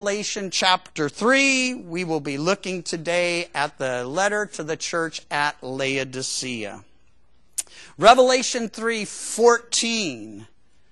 Revelation chapter 3. We will be looking today at the letter to the church at Laodicea. Revelation 3:14.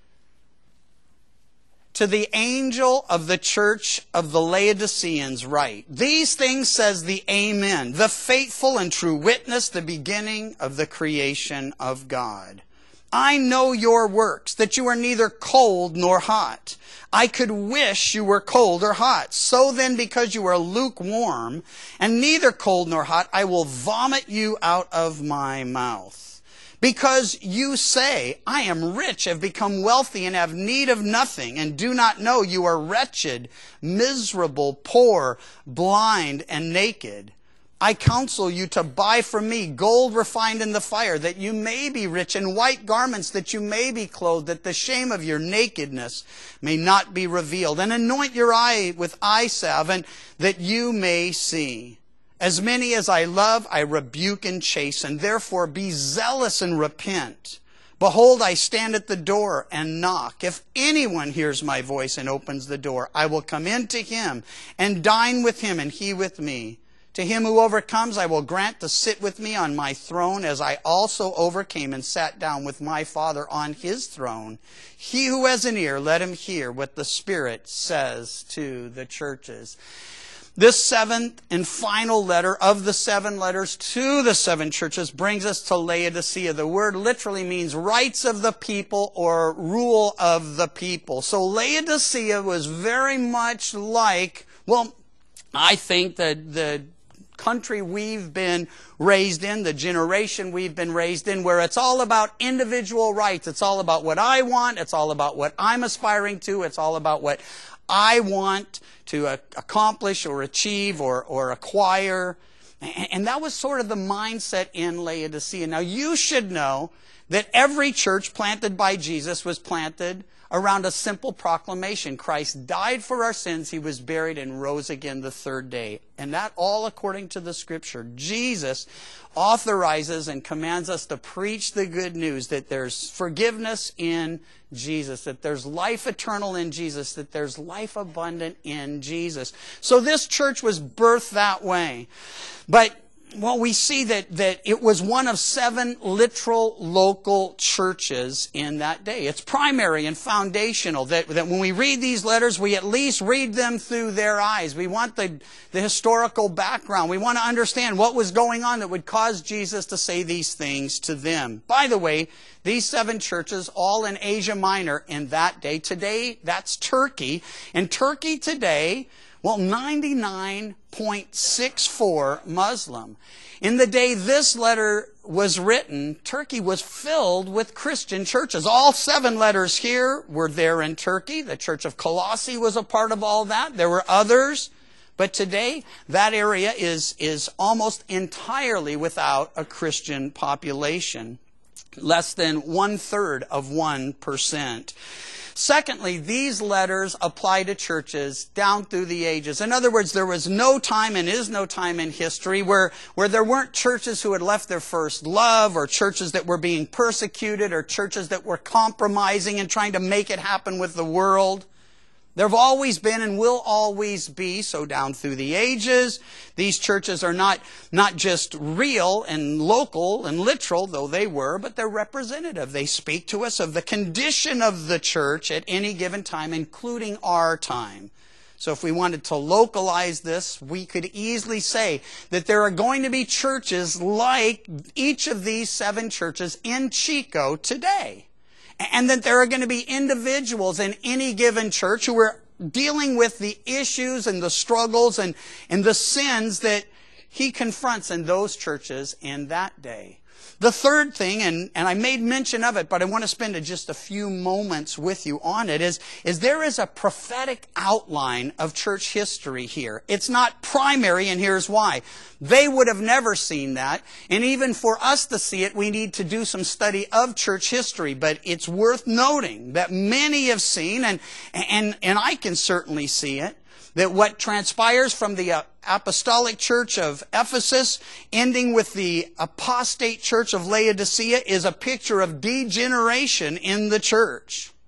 To the angel of the church of the Laodiceans write, These things says the Amen, the faithful and true witness, the beginning of the creation of God. I know your works, that you are neither cold nor hot. I could wish you were cold or hot. So then, because you are lukewarm and neither cold nor hot, I will vomit you out of my mouth. Because you say, I am rich, have become wealthy, and have need of nothing, and do not know you are wretched, miserable, poor, blind, and naked. I counsel you to buy from me gold refined in the fire, that you may be rich, and white garments, that you may be clothed, that the shame of your nakedness may not be revealed. And anoint your eye with eye salve, and that you may see. As many as I love, I rebuke and chasten. Therefore be zealous and repent. Behold, I stand at the door and knock. If anyone hears my voice and opens the door, I will come in to him and dine with him and he with me. To him who overcomes, I will grant to sit with me on my throne, as I also overcame and sat down with my Father on his throne. He who has an ear, let him hear what the Spirit says to the churches. This seventh and final letter of the 7 letters to the 7 churches brings us to Laodicea. The word literally means rights of the people or rule of the people. So Laodicea was very much like, well, I think that the country we've been raised in, the generation we've been raised in, where it's all about individual rights. It's all about what I want. It's all about what I'm aspiring to. It's all about what I want to accomplish or achieve or acquire. And that was sort of the mindset in Laodicea. Now, you should know that every church planted by Jesus was planted around a simple proclamation. Christ died for our sins, he was buried, and rose again the 3rd day. And that all according to the Scripture. Jesus authorizes and commands us to preach the good news that there's forgiveness in Jesus, that there's life eternal in Jesus, that there's life abundant in Jesus. So this church was birthed that way. But well, we see that it was one of 7 literal local churches in that day. It's primary and foundational that when we read these letters, we at least read them through their eyes. We want the historical background. We want to understand what was going on that would cause Jesus to say these things to them. By the way, these 7 churches, all in Asia Minor in that day. Today, that's Turkey. And Turkey today, well, 99.64 Muslim. In the day this letter was written, Turkey was filled with Christian churches. All 7 letters here were there in Turkey. The Church of Colossae was a part of all that. There were others. But today, that area is almost entirely without a Christian population. Less than 1/3 of 1%. Secondly, these letters apply to churches down through the ages. In other words, there was no time and is no time in history where there weren't churches who had left their first love, or churches that were being persecuted, or churches that were compromising and trying to make it happen with the world. There have always been and will always be, so down through the ages. These churches are not just real and local and literal, though they were, but they're representative. They speak to us of the condition of the church at any given time, including our time. So if we wanted to localize this, we could easily say that there are going to be churches like each of these 7 churches in Chico today. And that there are going to be individuals in any given church who are dealing with the issues and the struggles and the sins that he confronts in those churches in that day. The third thing, and I made mention of it, but I want to spend just a few moments with you on it, is there is a prophetic outline of church history here. It's not primary, and here's why. They would have never seen that, and even for us to see it, we need to do some study of church history. But it's worth noting that many have seen, and I can certainly see it, that what transpires from the apostolic church of Ephesus, ending with the apostate church of Laodicea, is a picture of degeneration in the church.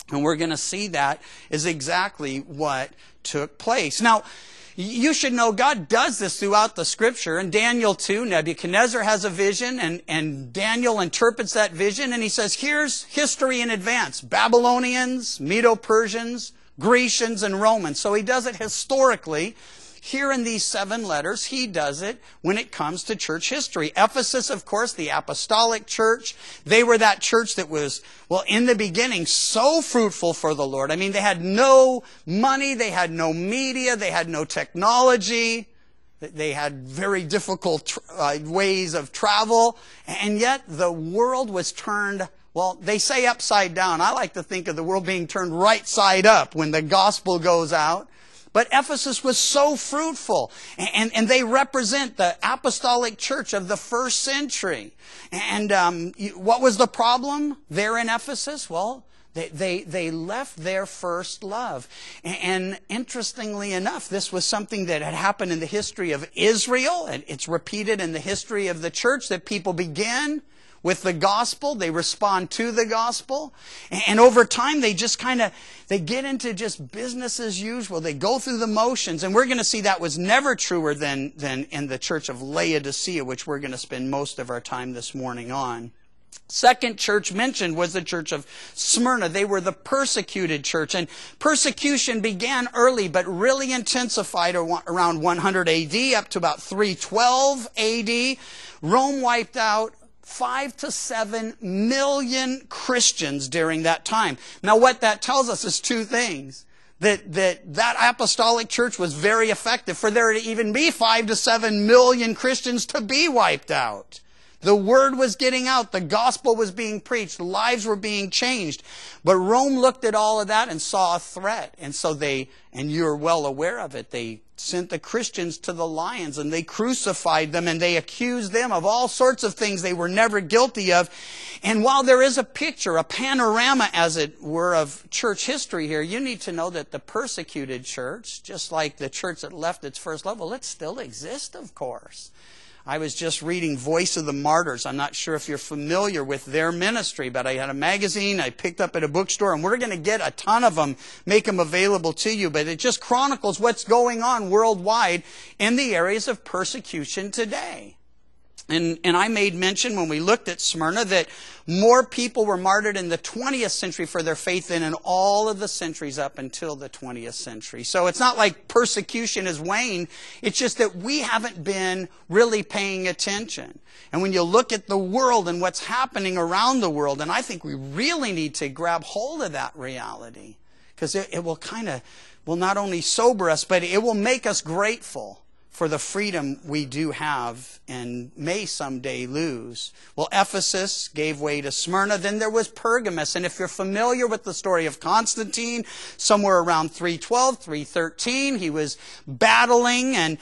And we're going to see that is exactly what took place. Now, you should know God does this throughout the Scripture. In Daniel 2, Nebuchadnezzar has a vision, and Daniel interprets that vision, and he says, here's history in advance. Babylonians, Medo-Persians, Grecians, and Romans. So he does it historically. Here in these 7 letters, he does it when it comes to church history. Ephesus, of course, the apostolic church. They were that church that was, well, in the beginning, so fruitful for the Lord. I mean, they had no money, they had no media, they had no technology. They had very difficult ways of travel. And yet, the world was turned, well, they say upside down. I like to think of the world being turned right side up when the gospel goes out. But Ephesus was so fruitful, and they represent the apostolic church of the first century. And what was the problem there in Ephesus? Well, they left their first love. And interestingly enough, this was something that had happened in the history of Israel, and it's repeated in the history of the church, that people begin with the gospel, they respond to the gospel, and over time they just they get into just business as usual. They go through the motions, and we're going to see that was never truer than in the church of Laodicea, which we're going to spend most of our time this morning on. Second church mentioned was the church of Smyrna. They were the persecuted church, and persecution began early but really intensified around 100 AD up to about 312 AD. Rome wiped out 5 to 7 million Christians during that time. Now what that tells us is 2 things. That apostolic church was very effective. For there to even be 5 to 7 million Christians to be wiped out. The word was getting out. The gospel was being preached. Lives were being changed. But Rome looked at all of that and saw a threat. And so and you're well aware of it, they sent the Christians to the lions, and they crucified them, and they accused them of all sorts of things they were never guilty of. And while there is a picture, a panorama as it were, of church history here, you need to know that the persecuted church, just like the church that left its first love, well, it still exists, of course. I was just reading Voice of the Martyrs. I'm not sure if you're familiar with their ministry, but I had a magazine I picked up at a bookstore, and we're going to get a ton of them, make them available to you. But it just chronicles what's going on worldwide in the areas of persecution today. And I made mention when we looked at Smyrna that more people were martyred in the 20th century for their faith than in all of the centuries up until the 20th century. So it's not like persecution is waned. It's just that we haven't been really paying attention. And when you look at the world and what's happening around the world, and I think we really need to grab hold of that reality, because it will will not only sober us, but it will make us grateful for the freedom we do have and may someday lose. Well, Ephesus gave way to Smyrna. Then there was Pergamos. And if you're familiar with the story of Constantine, somewhere around 312, 313, he was battling, and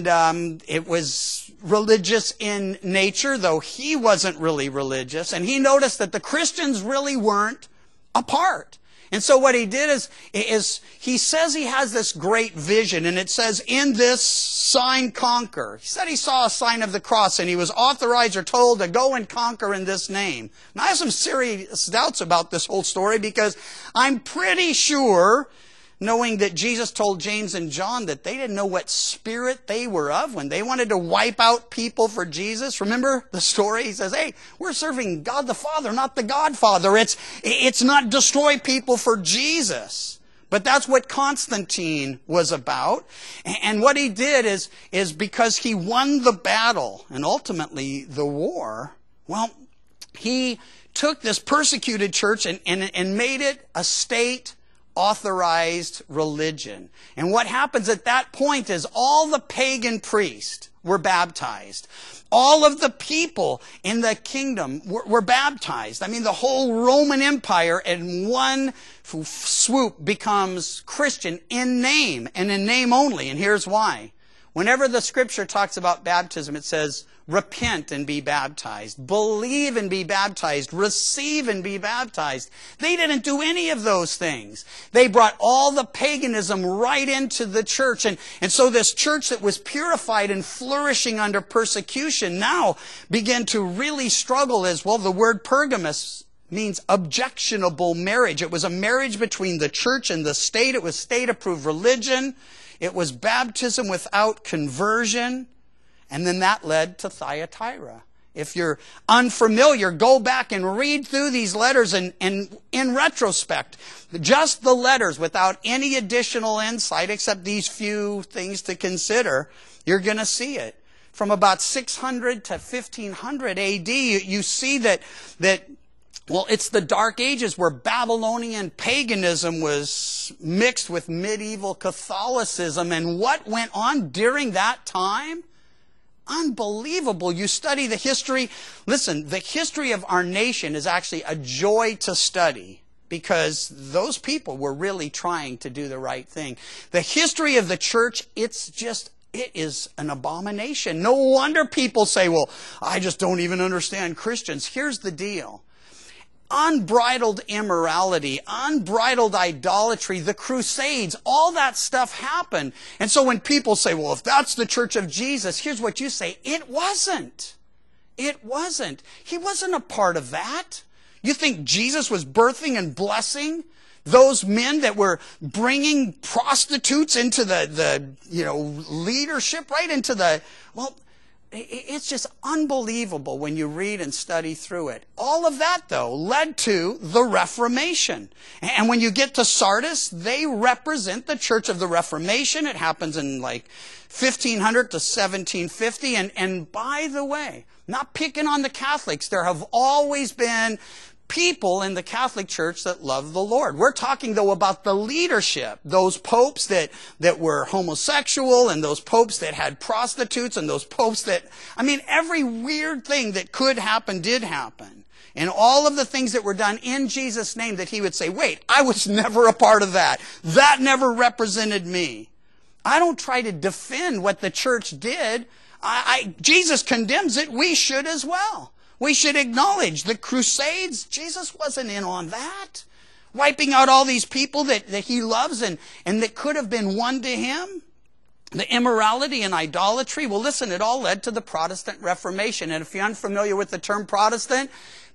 it was religious in nature, though he wasn't really religious. And he noticed that the Christians really weren't apart. And so what he did is he says he has this great vision, and it says, in this sign conquer. He said he saw a sign of the cross, and he was authorized or told to go and conquer in this name. And I have some serious doubts about this whole story, because I'm pretty sure, knowing that Jesus told James and John that they didn't know what spirit they were of when they wanted to wipe out people for Jesus. Remember the story? He says, hey, we're serving God the Father, not the Godfather. It's not destroy people for Jesus. But that's what Constantine was about. And what he did is because he won the battle and ultimately the war, well, he took this persecuted church and made it a state authorized religion. And what happens at that point is all the pagan priests were baptized. All of the people in the kingdom were baptized. I mean, the whole Roman Empire in one swoop becomes Christian in name, and in name only. And here's why. Whenever the scripture talks about baptism, it says, repent and be baptized. Believe and be baptized. Receive and be baptized. They didn't do any of those things. They brought all the paganism right into the church. And so this church that was purified and flourishing under persecution now began to really struggle as, well, the word Pergamos means objectionable marriage. It was a marriage between the church and the state. It was state-approved religion. It was baptism without conversion. And then that led to Thyatira. If you're unfamiliar, go back and read through these letters, and in retrospect, just the letters without any additional insight except these few things to consider, you're going to see it. From about 600 to 1500 AD, you see that well, it's the Dark Ages where Babylonian paganism was mixed with medieval Catholicism. And what went on during that time? Unbelievable. You study the history. Listen, the history of our nation is actually a joy to study because those people were really trying to do the right thing. The history of the church, it is an abomination. No wonder people say, well, I just don't even understand Christians. Here's the deal. Unbridled immorality, unbridled idolatry, the Crusades, all that stuff happened. And so when people say, well, if that's the Church of Jesus, here's what you say. It wasn't. It wasn't. He wasn't a part of that. You think Jesus was birthing and blessing those men that were bringing prostitutes into the leadership, right into the, well, it's just unbelievable when you read and study through it. All of that, though, led to the Reformation. And when you get to Sardis, they represent the Church of the Reformation. It happens in like 1500 to 1750. And by the way, not picking on the Catholics, there have always been people in the Catholic Church that love the Lord. We're talking, though, about the leadership. Those popes that were homosexual, and those popes that had prostitutes, and those popes that, every weird thing that could happen did happen. And all of the things that were done in Jesus' name that he would say, wait, I was never a part of that. That never represented me. I don't try to defend what the church did. Jesus condemns it. We should as well. We should acknowledge the Crusades. Jesus wasn't in on that. Wiping out all these people that he loves and that could have been won to him. The immorality and idolatry. Well, listen, it all led to the Protestant Reformation. And if you're unfamiliar with the term Protestant,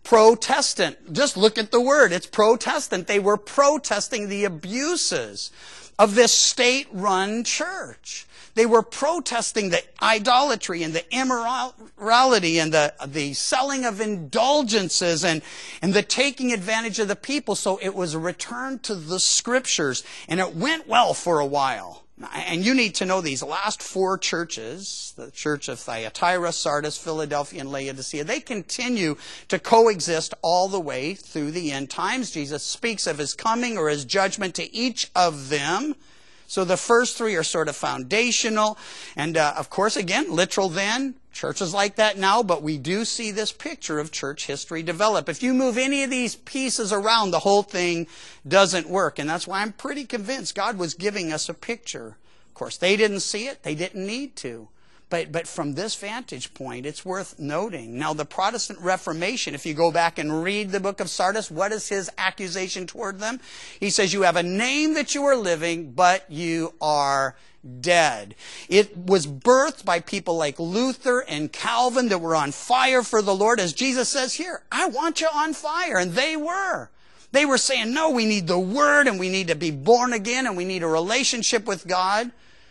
just look at the word. It's Protestant. They were protesting the abuses of this state-run church. They were protesting the idolatry and the immorality and the selling of indulgences and the taking advantage of the people. So it was a return to the Scriptures. And it went well for a while. And you need to know these last four churches, the church of Thyatira, Sardis, Philadelphia, and Laodicea, they continue to coexist all the way through the end times. Jesus speaks of his coming or his judgment to each of them. So the first three are sort of foundational. And of course, again, literal then. Churches like that now, but we do see this picture of church history develop. If you move any of these pieces around, the whole thing doesn't work. And that's why I'm pretty convinced God was giving us a picture. Of course, they didn't see it. They didn't need to. But from this vantage point, it's worth noting. Now, the Protestant Reformation, if you go back and read the book of Sardis, what is his accusation toward them? He says, you have a name that you are living, but you are dead. It was birthed by people like Luther and Calvin that were on fire for the Lord. As Jesus says here, I want you on fire. And they were. They were saying, no, we need the Word, and we need to be born again, and we need a relationship with God.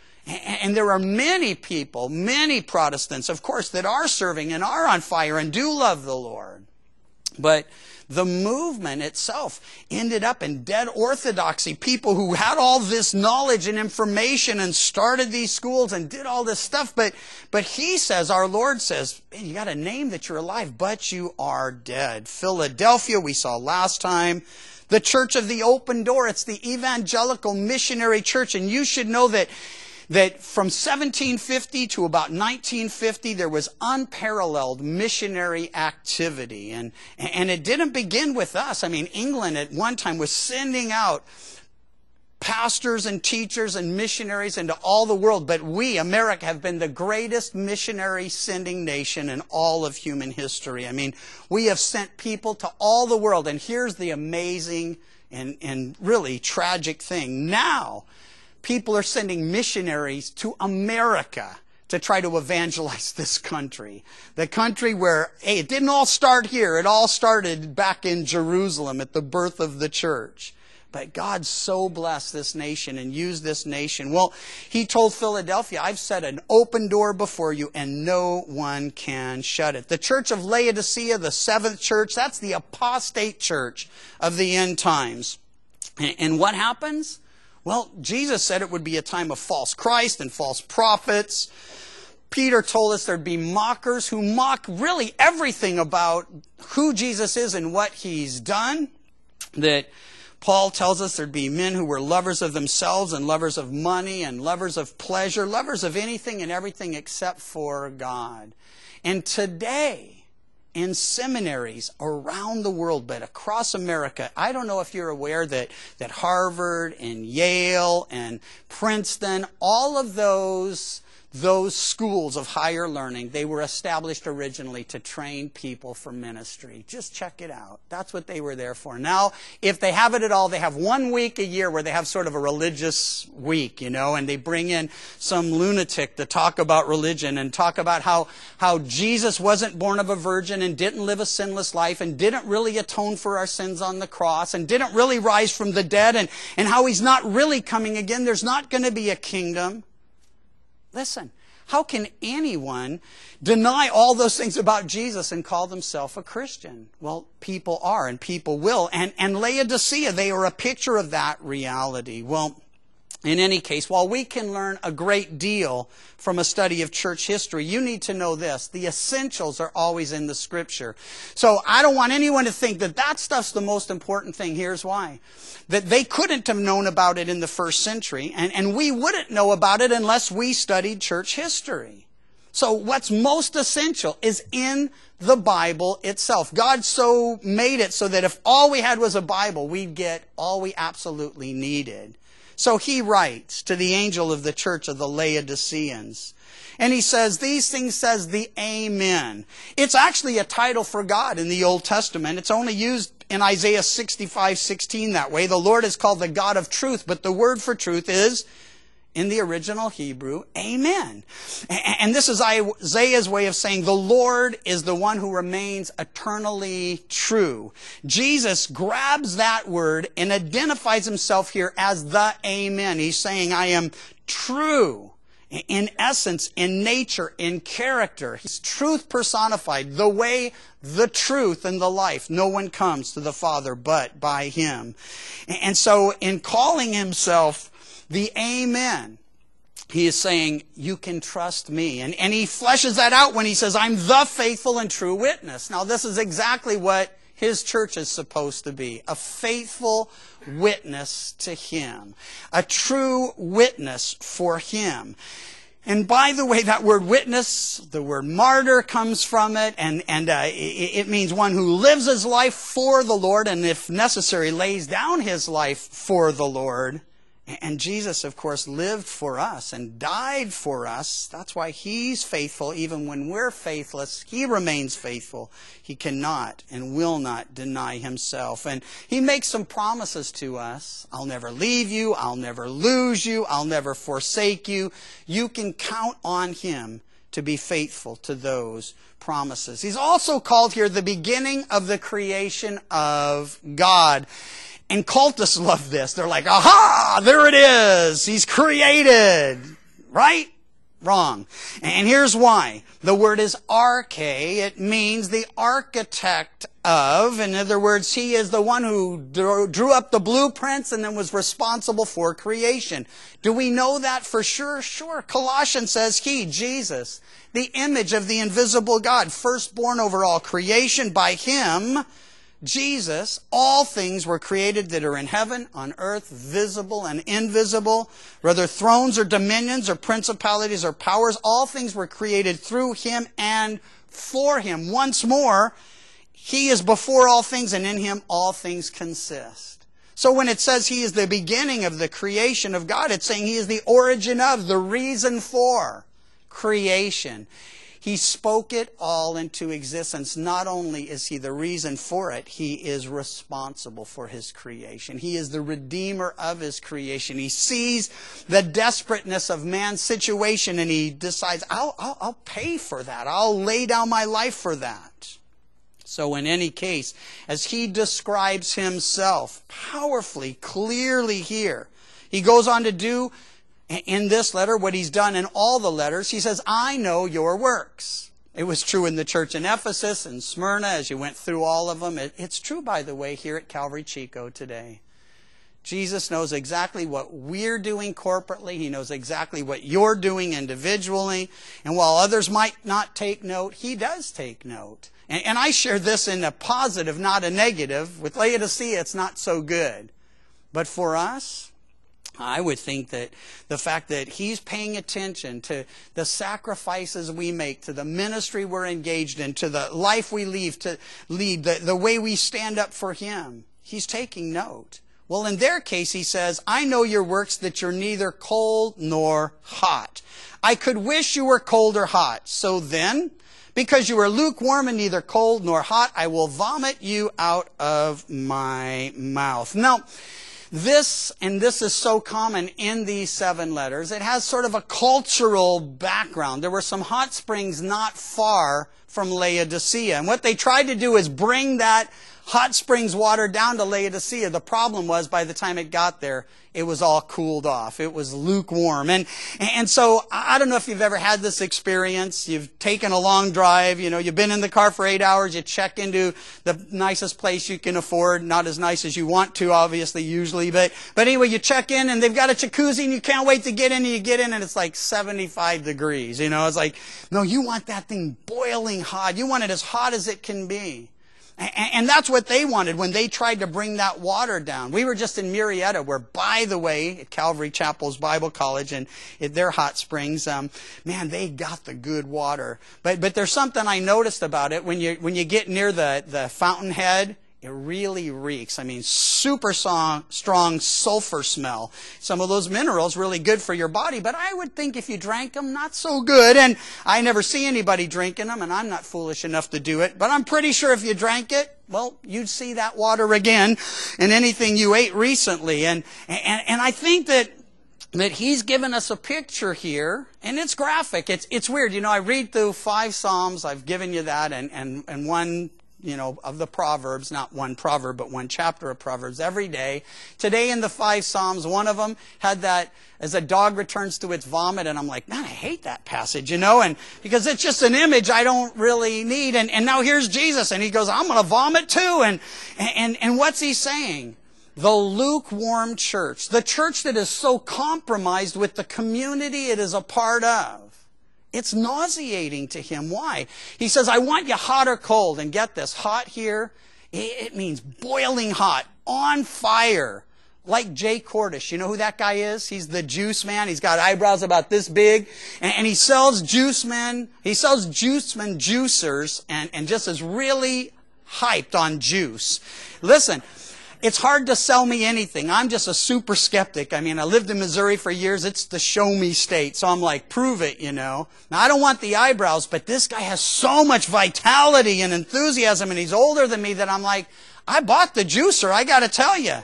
And there are many people, many Protestants, of course, that are serving and are on fire and do love the Lord. But the movement itself ended up in dead orthodoxy. People who had all this knowledge and information and started these schools and did all this stuff. But he says, our Lord says, man, you got a name that you're alive, but you are dead. Philadelphia, we saw last time. The Church of the Open Door, it's the evangelical missionary church. And you should know that from 1750 to about 1950, there was unparalleled missionary activity. And it didn't begin with us. England at one time was sending out pastors and teachers and missionaries into all the world. But we, America, have been the greatest missionary sending nation in all of human history. We have sent people to all the world. And here's the amazing and really tragic thing. Now, people are sending missionaries to America to try to evangelize this country. The country where, hey, it didn't all start here. It all started back in Jerusalem at the birth of the church. But God so blessed this nation and used this nation. Well, he told Philadelphia, I've set an open door before you and no one can shut it. The church of Laodicea, the seventh church, that's the apostate church of the end times. And what happens? Well, Jesus said it would be a time of false Christ and false prophets. Peter told us there'd be mockers who mock really everything about who Jesus is and what he's done. That Paul tells us there'd be men who were lovers of themselves and lovers of money and lovers of pleasure, lovers of anything and everything except for God. And today, in seminaries around the world, but across America, I don't know if you're aware that Harvard and Yale and Princeton, all of those schools of higher learning, they were established originally to train people for ministry. Just check it out. That's what they were there for. Now, if they have it at all, they have 1 week a year where they have sort of a religious week, and they bring in some lunatic to talk about religion and talk about how Jesus wasn't born of a virgin and didn't live a sinless life and didn't really atone for our sins on the cross and didn't really rise from the dead and how he's not really coming again. There's not going to be a kingdom. Listen, how can anyone deny all those things about Jesus and call themselves a Christian? Well, people are and people will. And Laodicea, they are a picture of that reality. Well, in any case, while we can learn a great deal from a study of church history, you need to know this. The essentials are always in the Scripture. So I don't want anyone to think that stuff's the most important thing. Here's why. That they couldn't have known about it in the first century, and we wouldn't know about it unless we studied church history. So what's most essential is in the Bible itself. God so made it so that if all we had was a Bible, we'd get all we absolutely needed. So he writes to the angel of the church of the Laodiceans. And he says, these things says the Amen. It's actually a title for God in the Old Testament. It's only used in Isaiah 65:16 that way. The Lord is called the God of truth, but the word for truth is, in the original Hebrew, Amen. And this is Isaiah's way of saying the Lord is the one who remains eternally true. Jesus grabs that word and identifies himself here as the Amen. He's saying, I am true in essence, in nature, in character. He's truth personified, the way, the truth, and the life. No one comes to the Father but by him. And so in calling himself the Amen, he is saying, you can trust me. And he fleshes that out when he says, I'm the faithful and true witness. Now, this is exactly what his church is supposed to be. A faithful witness to him. A true witness for him. And by the way, that word witness, the word martyr comes from it, and it means one who lives his life for the Lord, and if necessary, lays down his life for the Lord. And Jesus, of course, lived for us and died for us. That's why he's faithful. Even when we're faithless, he remains faithful. He cannot and will not deny himself. And he makes some promises to us. I'll never leave you. I'll never lose you. I'll never forsake you. You can count on him to be faithful to those promises. He's also called here the beginning of the creation of God. And cultists love this. They're like, aha, there it is. He's created. Right? Wrong. And here's why. The word is arche. It means the architect of. In other words, he is the one who drew up the blueprints and then was responsible for creation. Do we know that for sure? Sure. Colossians says he, Jesus, the image of the invisible God, firstborn over all creation. By him, Jesus, all things were created that are in heaven, on earth, visible and invisible, whether thrones or dominions or principalities or powers, all things were created through him and for him. Once more, he is before all things, and in him all things consist. So when it says he is the beginning of the creation of God, it's saying he is the origin of, the reason for creation. He spoke it all into existence. Not only is he the reason for it, he is responsible for his creation. He is the redeemer of his creation. He sees the desperateness of man's situation and he decides, I'll pay for that. I'll lay down my life for that. So in any case, as he describes himself powerfully, clearly here, he goes on to do in this letter what he's done in all the letters. He says, I know your works. It was true in the church in Ephesus and Smyrna as you went through all of them. It's true, by the way, here at Calvary Chico today. Jesus knows exactly what we're doing corporately. He knows exactly what you're doing individually. And while others might not take note, he does take note. And I share this in a positive, not a negative. With Laodicea, it's not so good. But for us, I would think that the fact that he's paying attention to the sacrifices we make, to the ministry we're engaged in, to the life we lead, the way we stand up for him, he's taking note. Well, in their case, he says, I know your works, that you're neither cold nor hot. I could wish you were cold or hot. So then, because you are lukewarm and neither cold nor hot, I will vomit you out of my mouth. Now, this is so common in these 7 letters, it has sort of a cultural background. There were some hot springs not far from Laodicea. And what they tried to do is bring that hot springs water down to Laodicea. The problem was by the time it got there, it was all cooled off. It was lukewarm. And so I don't know if you've ever had this experience. You've taken a long drive, you've been in the car for 8 hours, you check into the nicest place you can afford, not as nice as you want to, obviously, usually, but anyway, you check in and they've got a jacuzzi and you can't wait to get in, and you get in and it's like 75 degrees, It's like, no, you want that thing boiling hot. You want it as hot as it can be. And that's what they wanted when they tried to bring that water down. We were just in Murrieta, where, by the way, at Calvary Chapel's Bible College and at their hot springs, man, they got the good water. But there's something I noticed about it. When you get near the fountainhead, it really reeks. I mean, super strong sulfur smell. Some of those minerals really good for your body, but I would think if you drank them, not so good. And I never see anybody drinking them, and I'm not foolish enough to do it. But I'm pretty sure if you drank it, well, you'd see that water again in anything you ate recently. And I think that he's given us a picture here, and it's graphic. It's weird. I read through 5 Psalms. I've given you that, and one of the Proverbs, not one proverb, but one chapter of Proverbs every day. Today in the 5 Psalms, one of them had that, as a dog returns to its vomit, and I'm like, man, I hate that passage, and because it's just an image I don't really need. And now here's Jesus, and he goes, I'm going to vomit too. And what's he saying? The lukewarm church, the church that is so compromised with the community it is a part of, it's nauseating to him. Why? He says, I want you hot or cold. And get this, hot here, it means boiling hot, on fire. Like Jay Cordish. You know who that guy is? He's the juice man. He's got eyebrows about this big. And he sells juice men. He sells juicemen juicers and just is really hyped on juice. Listen, it's hard to sell me anything. I'm just a super skeptic. I mean, I lived in Missouri for years. It's the show me state. So I'm like, prove it, Now, I don't want the eyebrows, but this guy has so much vitality and enthusiasm, and he's older than me, that I'm like, I bought the juicer, I got to tell you.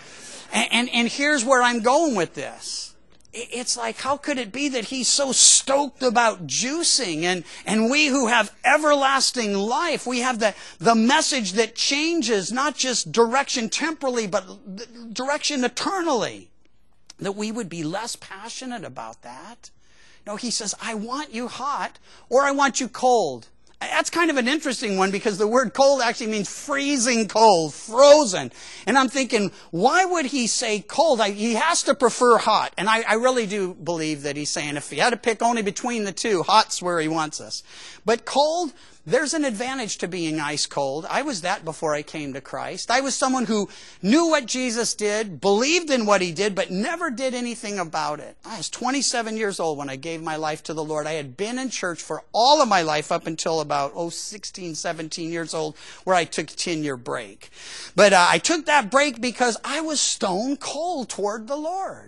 And here's where I'm going with this. It's like, how could it be that he's so stoked about juicing? And we who have everlasting life, we have the message that changes not just direction temporally, but direction eternally. That we would be less passionate about that. No, he says, I want you hot or I want you cold. That's kind of an interesting one, because the word cold actually means freezing cold, frozen. And I'm thinking, why would he say cold? He has to prefer hot. And I really do believe that he's saying if he had to pick only between the two, hot's where he wants us. But cold, there's an advantage to being ice cold. I was that before I came to Christ. I was someone who knew what Jesus did, believed in what he did, but never did anything about it. I was 27 years old when I gave my life to the Lord. I had been in church for all of my life up until about 16, 17 years old, where I took a 10-year break. But I took that break because I was stone cold toward the Lord.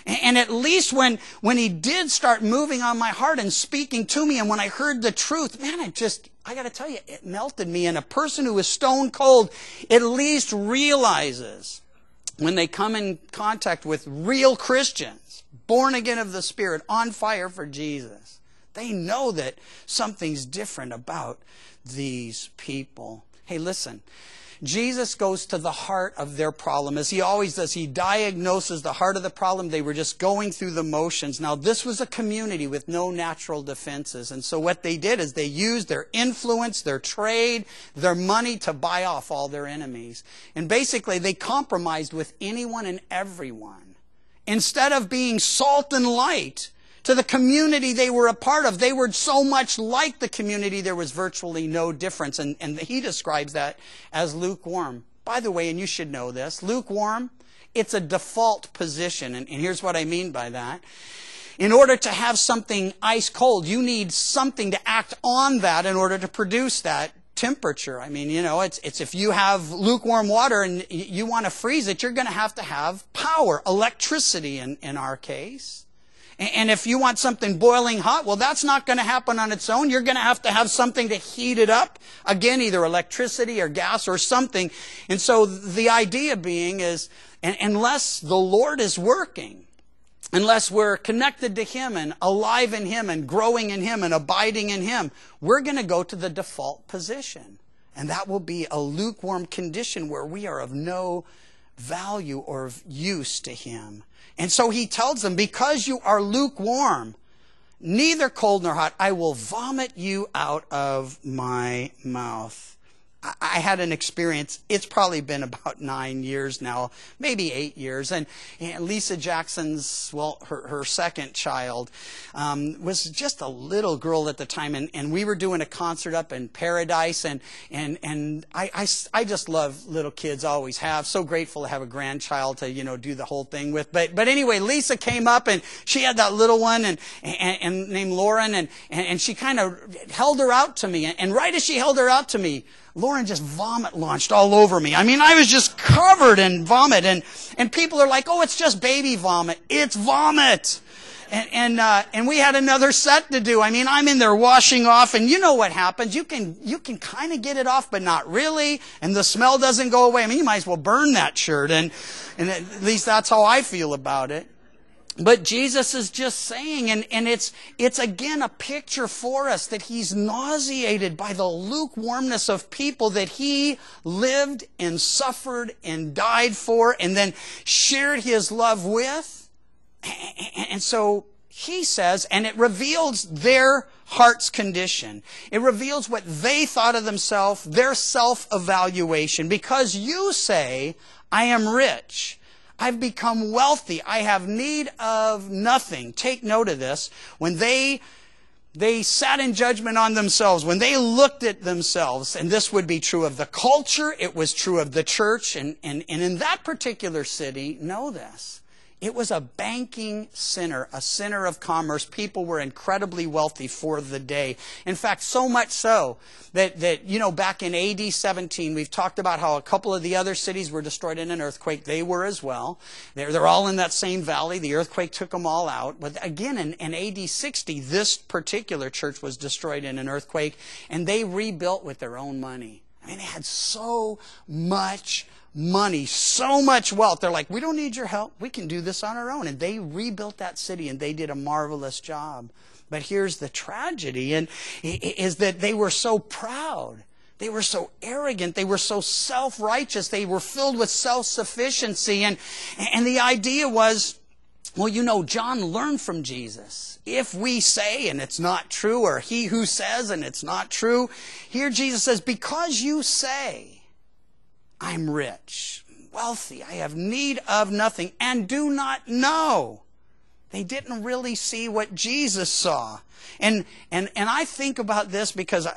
And at least when he did start moving on my heart and speaking to me, and when I heard the truth, man, I got to tell you, it melted me. And a person who is stone cold at least realizes when they come in contact with real Christians, born again of the Spirit, on fire for Jesus, they know that something's different about these people. Hey, listen. Jesus goes to the heart of their problem, as he always does. He diagnoses the heart of the problem. They were just going through the motions. Now, this was a community with no natural defenses. And so what they did is they used their influence, their trade, their money to buy off all their enemies. And basically, they compromised with anyone and everyone. Instead of being salt and light to the community they were a part of, they were so much like the community there was virtually no difference. And he describes that as lukewarm. By the way, and you should know this, lukewarm, it's a default position. And here's what I mean by that. In order to have something ice cold, you need something to act on that in order to produce that temperature. I mean, it's if you have lukewarm water and you want to freeze it, you're going to have power, electricity in our case. And if you want something boiling hot, well, that's not going to happen on its own. You're going to have something to heat it up. Again, either electricity or gas or something. And so the idea being is, unless the Lord is working, unless we're connected to Him and alive in Him and growing in Him and abiding in Him, we're going to go to the default position. And that will be a lukewarm condition where we are of no value or of use to Him. And so he tells them, because you are lukewarm, neither cold nor hot, I will vomit you out of my mouth. I had an experience, it's probably been about 9 years now, maybe 8 years. And Lisa Jackson's, her second child, was just a little girl at the time. And we were doing a concert up in Paradise. And I just love little kids, always have. So grateful to have a grandchild to, do the whole thing with. But anyway, Lisa came up and she had that little one and named Lauren. And she kind of held her out to me. And right as she held her out to me, Lauren just vomit launched all over me. I mean, I was just covered in vomit. And people are like, oh, it's just baby vomit. It's vomit. And we had another set to do. I mean, I'm in there washing off, and you know what happens. You can kind of get it off, but not really. And the smell doesn't go away. I mean, you might as well burn that shirt. And at least that's how I feel about it. But Jesus is just saying, and it's again a picture for us that He's nauseated by the lukewarmness of people that He lived and suffered and died for and then shared His love with. And so He says, and it reveals their heart's condition. It reveals what they thought of themselves, their self-evaluation. Because you say, I am rich. I've become wealthy. I have need of nothing. Take note of this. When they sat in judgment on themselves, when they looked at themselves, and this would be true of the culture, it was true of the church, and in that particular city, know this. It was a banking center, a center of commerce. People were incredibly wealthy for the day. In fact, so much so that back in AD 17, we've talked about how a couple of the other cities were destroyed in an earthquake. They were as well. They're all in that same valley. The earthquake took them all out. But again, in AD 60, this particular church was destroyed in an earthquake, and they rebuilt with their own money. I mean, they had so much money, so much wealth. They're like, we don't need your help. We can do this on our own. And they rebuilt that city, and they did a marvelous job. But here's the tragedy, and is that they were so proud. They were so arrogant. They were so self-righteous. They were filled with self-sufficiency. And the idea was, well, John learned from Jesus. If we say and it's not true, or he who says and it's not true, here Jesus says, because you say, I'm rich, wealthy, I have need of nothing, and do not know. They didn't really see what Jesus saw. And I think about this because,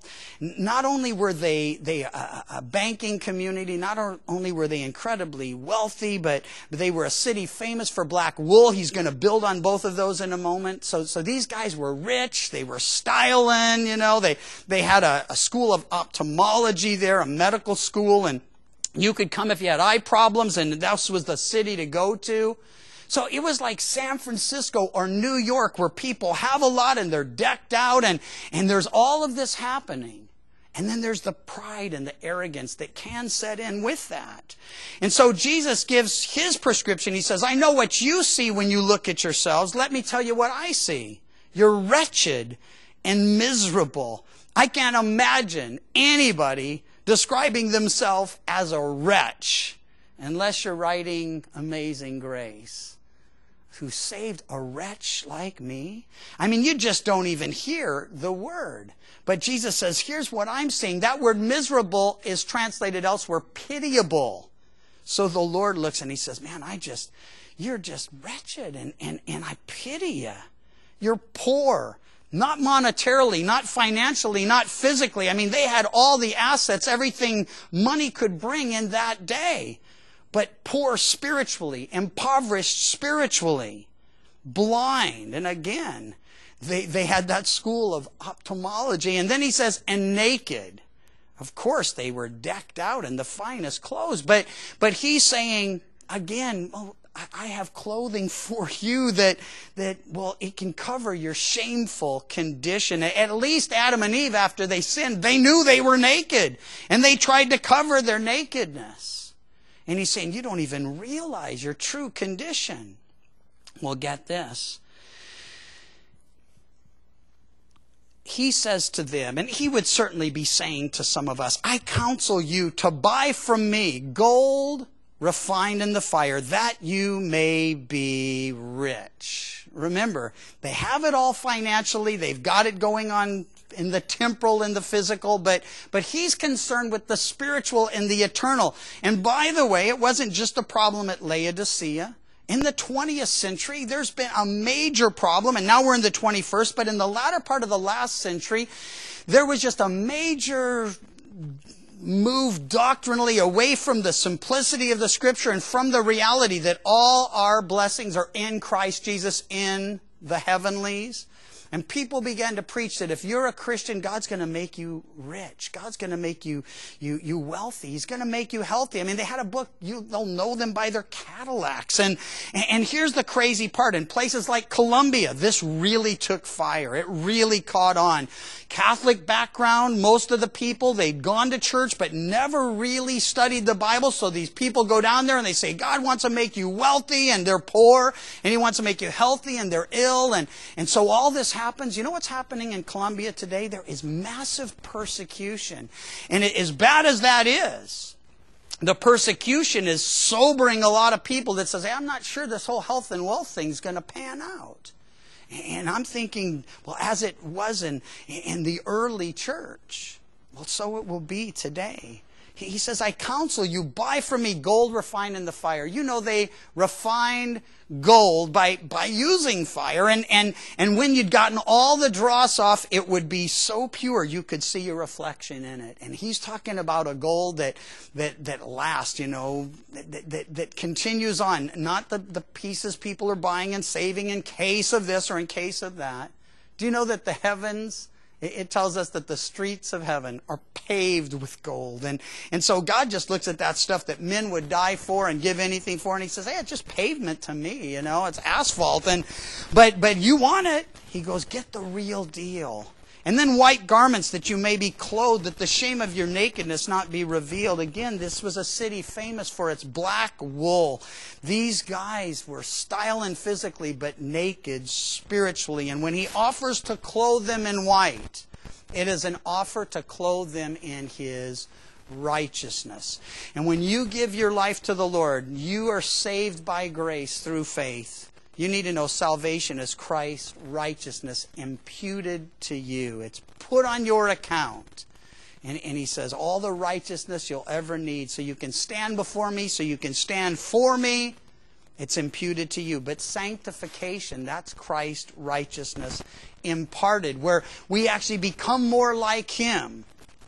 not only were they a banking community, not only were they incredibly wealthy, but they were a city famous for black wool. He's going to build on both of those in a moment. So these guys were rich. They were styling, They had a school of ophthalmology there, a medical school, and you could come if you had eye problems, and that was the city to go to. So it was like San Francisco or New York where people have a lot and they're decked out and there's all of this happening. And then there's the pride and the arrogance that can set in with that. And so Jesus gives his prescription. He says, I know what you see when you look at yourselves. Let me tell you what I see. You're wretched and miserable. I can't imagine anybody describing themselves as a wretch unless you're writing Amazing Grace. Who saved a wretch like me? I mean, you just don't even hear the word. But Jesus says, here's what I'm seeing. That word miserable is translated elsewhere, pitiable. So the Lord looks and he says, man, you're just wretched and I pity you. You're poor. Not monetarily, not financially, not physically. I mean, they had all the assets, everything money could bring in that day. But poor spiritually, impoverished spiritually, blind. And again, they had that school of ophthalmology. And then he says, and naked. Of course, they were decked out in the finest clothes. But he's saying, again, oh, I have clothing for you that, well, it can cover your shameful condition. At least Adam and Eve, after they sinned, they knew they were naked. And they tried to cover their nakedness. And he's saying, you don't even realize your true condition. Well, get this. He says to them, and he would certainly be saying to some of us, I counsel you to buy from me gold refined in the fire, that you may be rich. Remember, they have it all financially. They've got it going on in the temporal and the physical, but he's concerned with the spiritual and the eternal. And by the way, it wasn't just a problem at Laodicea. In the 20th century, there's been a major problem, and now we're in the 21st, but in the latter part of the last century, there was just a major move doctrinally away from the simplicity of the Scripture and from the reality that all our blessings are in Christ Jesus in the heavenlies. And people began to preach that if you're a Christian, God's going to make you rich. God's going to make you wealthy. He's going to make you healthy. I mean, they had a book, they'll know them by their Cadillacs. And here's the crazy part. In places like Colombia, this really took fire. It really caught on. Catholic background, most of the people, they'd gone to church but never really studied the Bible. So these people go down there and they say, God wants to make you wealthy and they're poor. And He wants to make you healthy and they're ill. And so all this happens. You know what's happening in Colombia today? There is massive persecution. And as bad as that is, the persecution is sobering a lot of people that says, hey, I'm not sure this whole health and wealth thing is going to pan out. And I'm thinking, well, as it was in the early church, well, so it will be today. He says, I counsel you, buy from me gold refined in the fire. You know, they refined gold by using fire. And when you'd gotten all the dross off, it would be so pure you could see your reflection in it. And he's talking about a gold that lasts, you know, that continues on. Not the pieces people are buying and saving in case of this or in case of that. Do you know that the heavens... It tells us that the streets of heaven are paved with gold. And so God just looks at that stuff that men would die for and give anything for. And He says, hey, it's just pavement to me, you know, it's asphalt. But you want it. He goes, get the real deal. And then white garments that you may be clothed, that the shame of your nakedness not be revealed. Again, this was a city famous for its black wool. These guys were styling physically, but naked spiritually. And when He offers to clothe them in white, it is an offer to clothe them in His righteousness. And when you give your life to the Lord, you are saved by grace through faith. You need to know salvation is Christ's righteousness imputed to you. It's put on your account. And He says, all the righteousness you'll ever need so you can stand before me, so you can stand for me, it's imputed to you. But sanctification, that's Christ's righteousness imparted, where we actually become more like Him.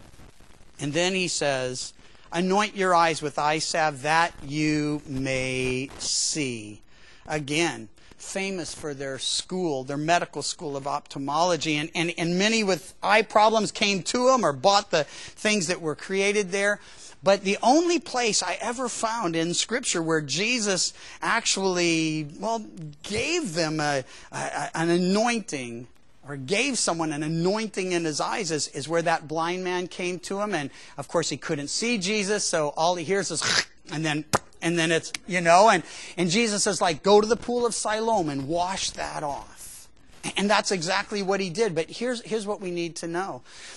And then He says, anoint your eyes with eye salve that you may see. Again, famous for their school, their medical school of ophthalmology. And many with eye problems came to them or bought the things that were created there. But the only place I ever found in Scripture where Jesus actually, gave them an anointing, or gave someone an anointing in his eyes, is where that blind man came to him. And, of course, he couldn't see Jesus, so all he hears is, and then it's, and Jesus says, go to the pool of Siloam and wash that off. And that's exactly what he did. But here's what we need to know.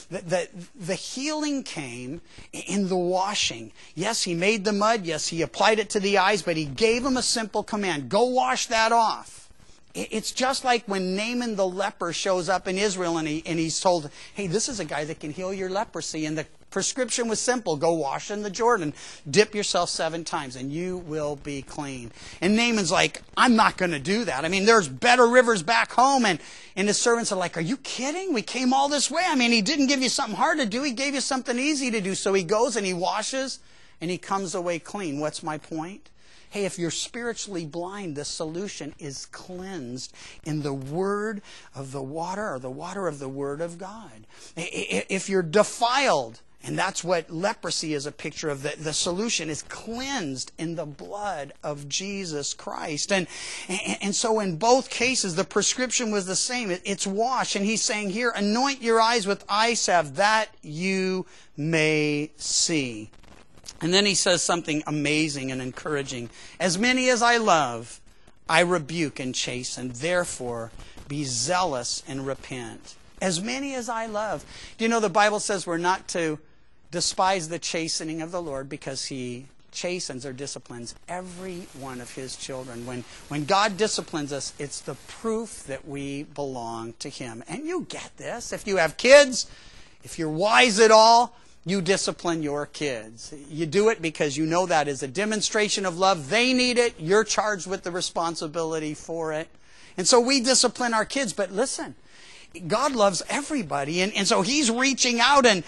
The healing came in the washing. Yes, he made the mud. Yes, he applied it to the eyes. But he gave him a simple command. Go wash that off. It's just like when Naaman the leper shows up in Israel and he's told, hey, this is a guy that can heal your leprosy. And the prescription was simple. Go wash in the Jordan. Dip yourself 7 times and you will be clean. And Naaman's like, I'm not going to do that. I mean, there's better rivers back home. And his servants are like, are you kidding? We came all this way. I mean, he didn't give you something hard to do. He gave you something easy to do. So he goes and he washes and he comes away clean. What's my point? Hey, if you're spiritually blind, the solution is cleansed in the word of the water, or the water of the Word of God. If you're defiled, and that's what leprosy is a picture of, the solution is cleansed in the blood of Jesus Christ. And so in both cases, the prescription was the same. It's wash. And he's saying here, anoint your eyes with eye salve that you may see. And then he says something amazing and encouraging. As many as I love, I rebuke and chasten. Therefore, be zealous and repent. As many as I love. Do you know the Bible says we're not to despise the chastening of the Lord, because he chastens or disciplines every one of his children. When God disciplines us, it's the proof that we belong to him. And you get this. If you have kids, if you're wise at all, you discipline your kids. You do it because you know that is a demonstration of love. They need it. You're charged with the responsibility for it. And so we discipline our kids. But listen, God loves everybody. And so he's reaching out and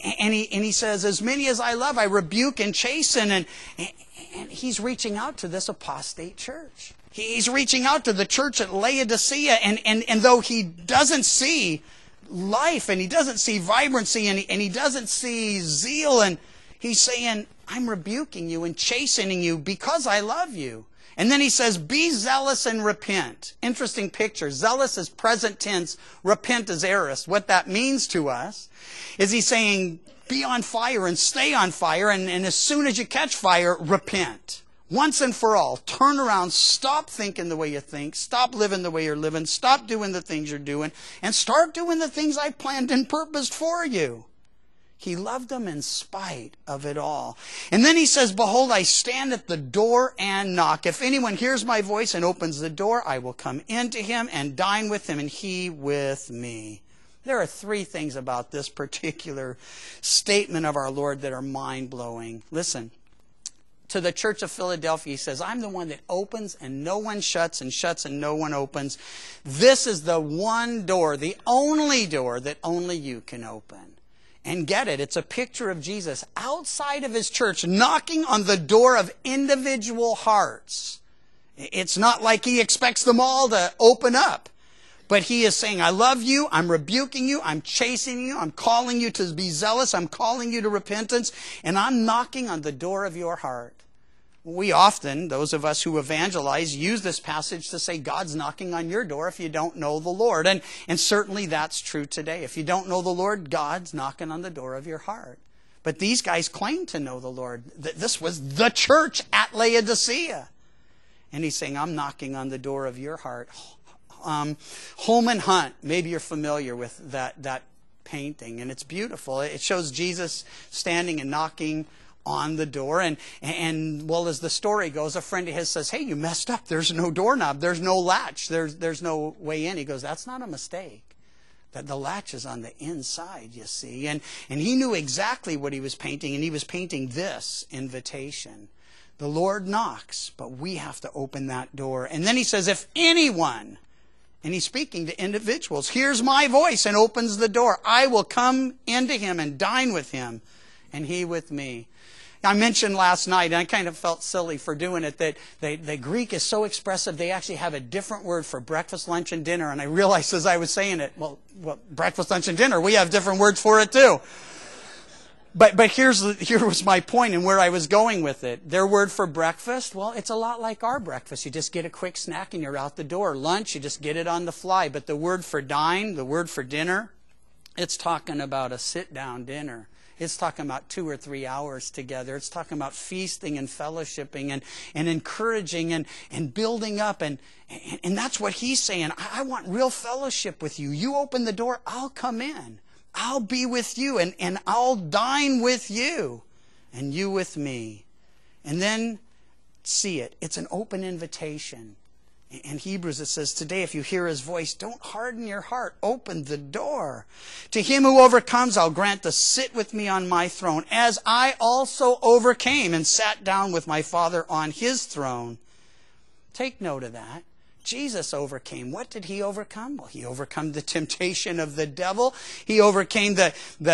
he says, as many as I love, I rebuke and chasten. And he's reaching out to this apostate church. He's reaching out to the church at Laodicea. And though he doesn't see life, and he doesn't see vibrancy, and he doesn't see zeal, and he's saying, I'm rebuking you and chastening you because I love you. And then he says, be zealous and repent. Interesting picture. Zealous is present tense, repent is aorist. What that means to us is he's saying, be on fire and stay on fire, and as soon as you catch fire, repent. Once and for all, turn around, stop thinking the way you think, stop living the way you're living, stop doing the things you're doing, and start doing the things I've planned and purposed for you. He loved them in spite of it all. And then he says, behold, I stand at the door and knock. If anyone hears my voice and opens the door, I will come into him and dine with him, and he with me. There are 3 things about this particular statement of our Lord that are mind-blowing. Listen. To the church of Philadelphia, he says, I'm the one that opens and no one shuts, and shuts and no one opens. This is the one door, the only door that only you can open. And get it, it's a picture of Jesus outside of his church, knocking on the door of individual hearts. It's not like he expects them all to open up. But he is saying, I love you, I'm rebuking you, I'm chastening you, I'm calling you to be zealous, I'm calling you to repentance, and I'm knocking on the door of your heart. We often, those of us who evangelize, use this passage to say God's knocking on your door if you don't know the Lord. And certainly that's true today. If you don't know the Lord, God's knocking on the door of your heart. But these guys claim to know the Lord. This was the church at Laodicea. And he's saying, I'm knocking on the door of your heart. Holman Hunt, maybe you're familiar with that painting, and it's beautiful. It shows Jesus standing and knocking on the door, and well, as the story goes, a friend of his says, hey, you messed up. There's no doorknob. There's no latch. There's no way in. He goes, that's not a mistake. That the latch is on the inside, you see. And he knew exactly what he was painting, and he was painting this invitation. The Lord knocks, but we have to open that door. And then he says, if anyone, and he's speaking to individuals, hears my voice and opens the door, I will come into him and dine with him, and he with me. I mentioned last night, and I kind of felt silly for doing it, that the Greek is so expressive, they actually have a different word for breakfast, lunch, and dinner. And I realized as I was saying it, well, breakfast, lunch, and dinner, we have different words for it too. But here was my point and where I was going with it. Their word for breakfast, well, it's a lot like our breakfast. You just get a quick snack and you're out the door. Lunch, you just get it on the fly. But the word for dine, the word for dinner, it's talking about a sit-down dinner. It's talking about 2 or 3 hours together. It's talking about feasting and fellowshipping and encouraging and building up. And that's what he's saying. I want real fellowship with you. You open the door, I'll come in. I'll be with you and I'll dine with you and you with me. And then see it. It's an open invitation. In Hebrews it says, today if you hear his voice, don't harden your heart. Open the door. To him who overcomes, I'll grant to sit with me on my throne, as I also overcame and sat down with my Father on his throne. Take note of that. Jesus overcame. What did he overcome? Well, he overcome the temptation of the devil. He overcame the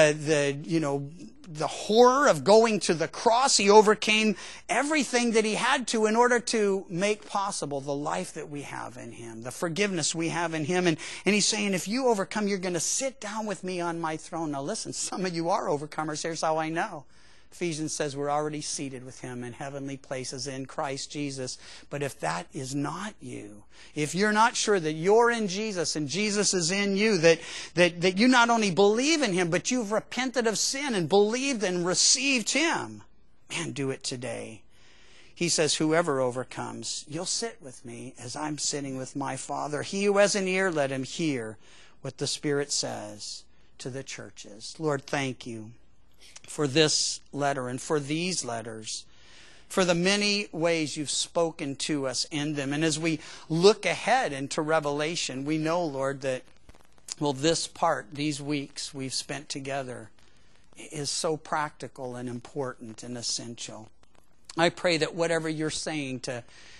horror of going to the cross. He overcame everything that he had to in order to make possible the life that we have in him, the forgiveness we have in him. And he's saying, if you overcome, you're going to sit down with me on my throne. Now listen, some of you are overcomers. Here's how I know. Ephesians says we're already seated with him in heavenly places in Christ Jesus. But if that is not you, if you're not sure that you're in Jesus and Jesus is in you, that you not only believe in him, but you've repented of sin and believed and received him, man, do it today. He says, whoever overcomes, you'll sit with me as I'm sitting with my Father. He who has an ear, let him hear what the Spirit says to the churches. Lord, thank you for this letter and for these letters, for the many ways you've spoken to us in them. And as we look ahead into Revelation, we know, Lord, that, well, this part, these weeks we've spent together is so practical and important and essential. I pray that whatever you're saying to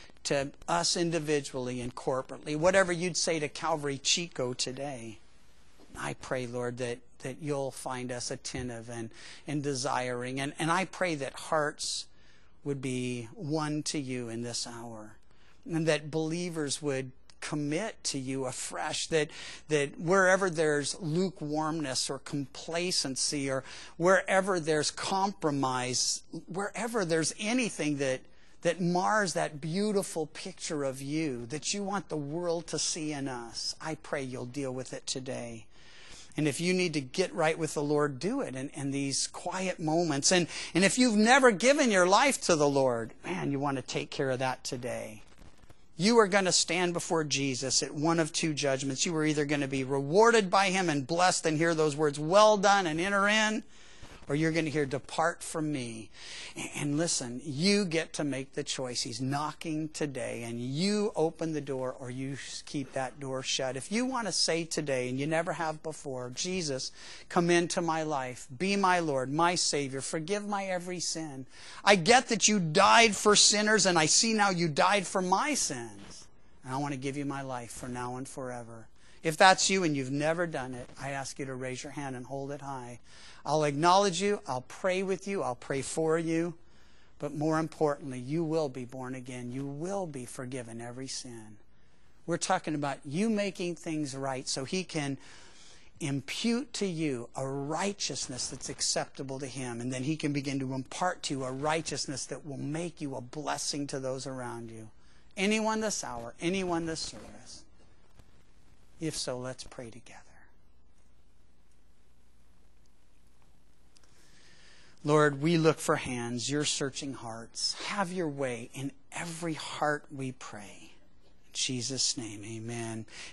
us individually and corporately, whatever you'd say to Calvary Chico today, I pray, Lord, that you'll find us attentive and desiring. And I pray that hearts would be one to you in this hour. And that believers would commit to you afresh. That wherever there's lukewarmness or complacency, or wherever there's compromise, wherever there's anything that mars that beautiful picture of you, that you want the world to see in us, I pray you'll deal with it today. And if you need to get right with the Lord, do it in these quiet moments. And if you've never given your life to the Lord, man, you want to take care of that today. You are going to stand before Jesus at one of two judgments. You are either going to be rewarded by him and blessed and hear those words, well done, and enter in, or you're going to hear, depart from me. And listen, you get to make the choice. He's knocking today, and you open the door or you keep that door shut. If you want to say today, and you never have before, Jesus, come into my life. Be my Lord, my Savior. Forgive my every sin. I get that you died for sinners, and I see now you died for my sins. And I want to give you my life for now and forever. If that's you and you've never done it, I ask you to raise your hand and hold it high. I'll acknowledge you. I'll pray with you. I'll pray for you. But more importantly, you will be born again. You will be forgiven every sin. We're talking about you making things right so he can impute to you a righteousness that's acceptable to him. And then he can begin to impart to you a righteousness that will make you a blessing to those around you. Anyone this hour, anyone this service. If so, let's pray together. Lord, we look for hands. You're searching hearts. Have your way in every heart, we pray. In Jesus' name, amen.